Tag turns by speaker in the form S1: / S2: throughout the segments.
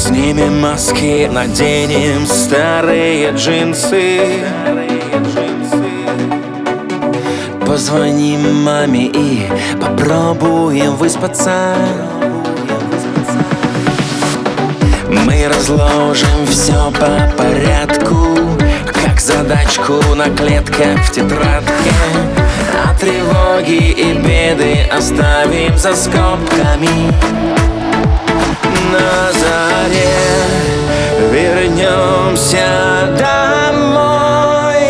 S1: Снимем маски, наденем старые джинсы. Позвоним маме и попробуем выспаться. Мы разложим все по порядку, как задачку на клетках в тетрадке. А тревоги и беды оставим за скобками. На заре вернемся домой,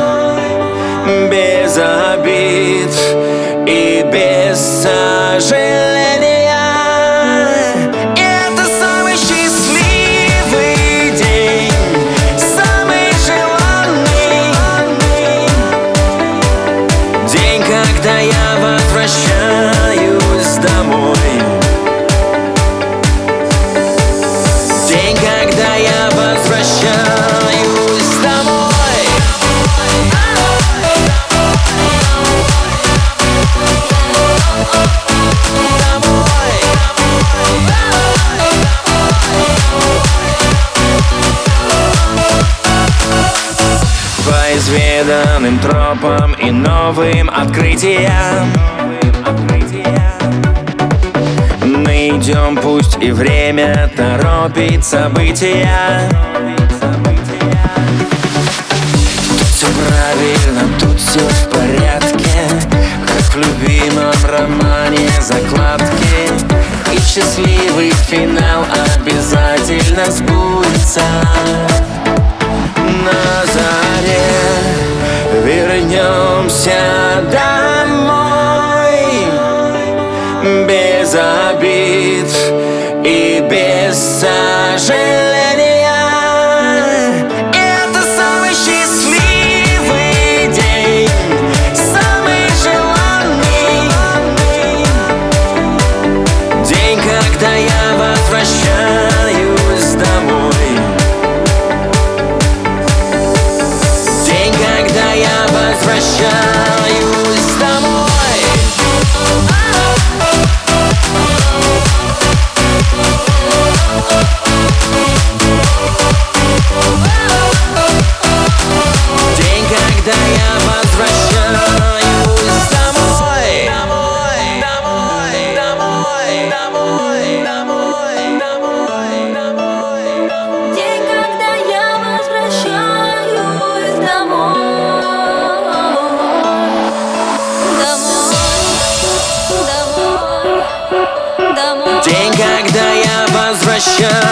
S1: без обид и без сожаления. Это самый счастливый день, самый желанный день, когда я возвращаюсь домой. День, когда я возвращаюсь домой. По изведанным тропам и новым открытиям мы идем, пусть и время торопит события. Тут все правильно, тут все в порядке, как в любимом романе закладки. И счастливый финал обязательно сбудется. На заре вернемся домой, без обид и без сожаления. Это самый счастливый день, самый желанный день, когда я возвращаюсь домой. День, когда я возвращаюсь домой. День, когда я возвращаюсь домой. Домой, домой, домой, домой, домой, домой, домой.
S2: День, когда я возвращаюсь домой. Домой, домой, домой.
S1: День, когда я возвращаюсь